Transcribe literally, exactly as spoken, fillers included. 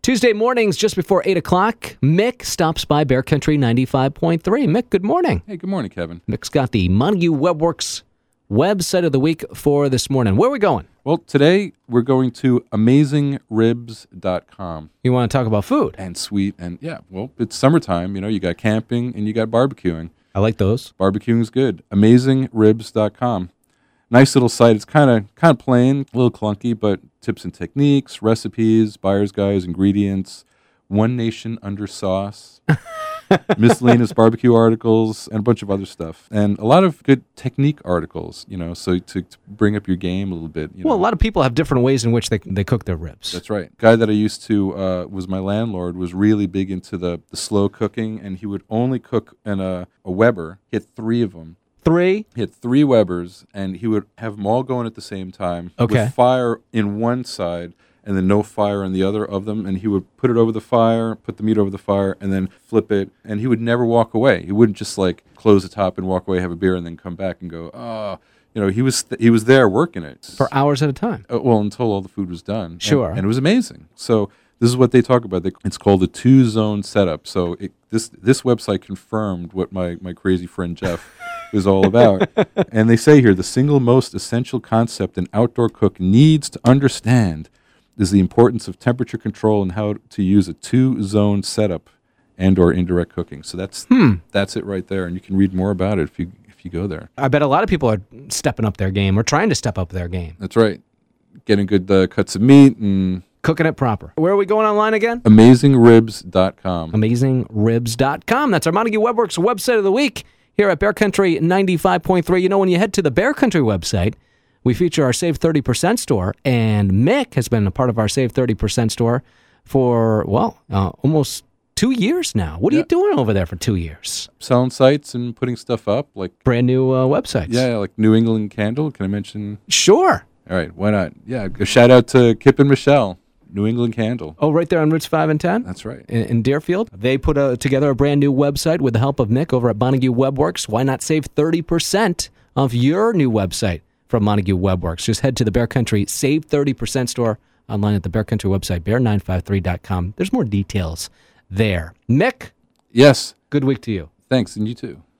Tuesday mornings, just before eight o'clock, Mick stops by Bear Country ninety-five point three. Mick, good morning. Hey, good morning, Kevin. Mick's got the Montague WebWorks website of the week for this morning. Where are we going? Well, today we're going to amazing ribs dot com. You want to talk about food? And sweet, and yeah, well, it's summertime. You know, you got camping and you got barbecuing. I like those. Barbecuing's good. amazing ribs dot com. Nice little site. It's kind of kind of plain, a little clunky, but tips and techniques, recipes, buyer's guides, ingredients, One Nation under sauce, miscellaneous barbecue articles, and a bunch of other stuff. And a lot of good technique articles, you know, so to, to bring up your game a little bit. You Well, know. a lot of people have different ways in which they they cook their ribs. That's right. Guy that I used to, uh, was my landlord, was really big into the, the slow cooking, and he would only cook in a, a Weber. He had three of them. Three? He had three Webers, and he would have them all going at the same time Okay. with fire in one side and then no fire in the other of them. And he would put it over the fire, put the meat over the fire, and then flip it. And he would never walk away. He wouldn't just like close the top and walk away, have a beer, and then come back and go, oh, you know, he was th- he was there working it. For hours at a time. Uh, well, until all the food was done. Sure. And, and it was amazing. So this is what they talk about. They, it's called a two-zone setup. So it, this this website confirmed what my, my crazy friend Jeff is all about. And they say here, the single most essential concept an outdoor cook needs to understand is the importance of temperature control and how to use a two-zone setup and or indirect cooking. So that's Hmm. that's it right there. And you can read more about it if you if you go there. I bet a lot of people are stepping up their game or trying to step up their game. That's right. Getting good uh, cuts of meat and Cooking it proper. Where are we going online again? amazing ribs dot com. amazing ribs dot com. That's our Montague WebWorks website of the week here at Bear Country ninety-five point three. You know, when you head to the Bear Country website, we feature our Save thirty percent store, and Mick has been a part of our Save thirty percent store for, well, uh, almost two years now. What are Yeah. you doing over there for two years? Selling sites and putting stuff up, like Brand new uh, websites. yeah, like New England Candle. Can I mention? Sure. All right, why not? Yeah, a shout out to Kip and Michelle, New England Candle. Oh, right there on Routes five and ten? That's right. in, in Deerfield. They put a, together a brand new website with the help of Mick over at Montague WebWorks. Why not save thirty percent of your new website from Montague WebWorks? Just head to the Bear Country Save thirty percent store online at the Bear Country website, bear nine five three dot com. There's more details there. Mick, Yes, good week to you. thanks, and you too.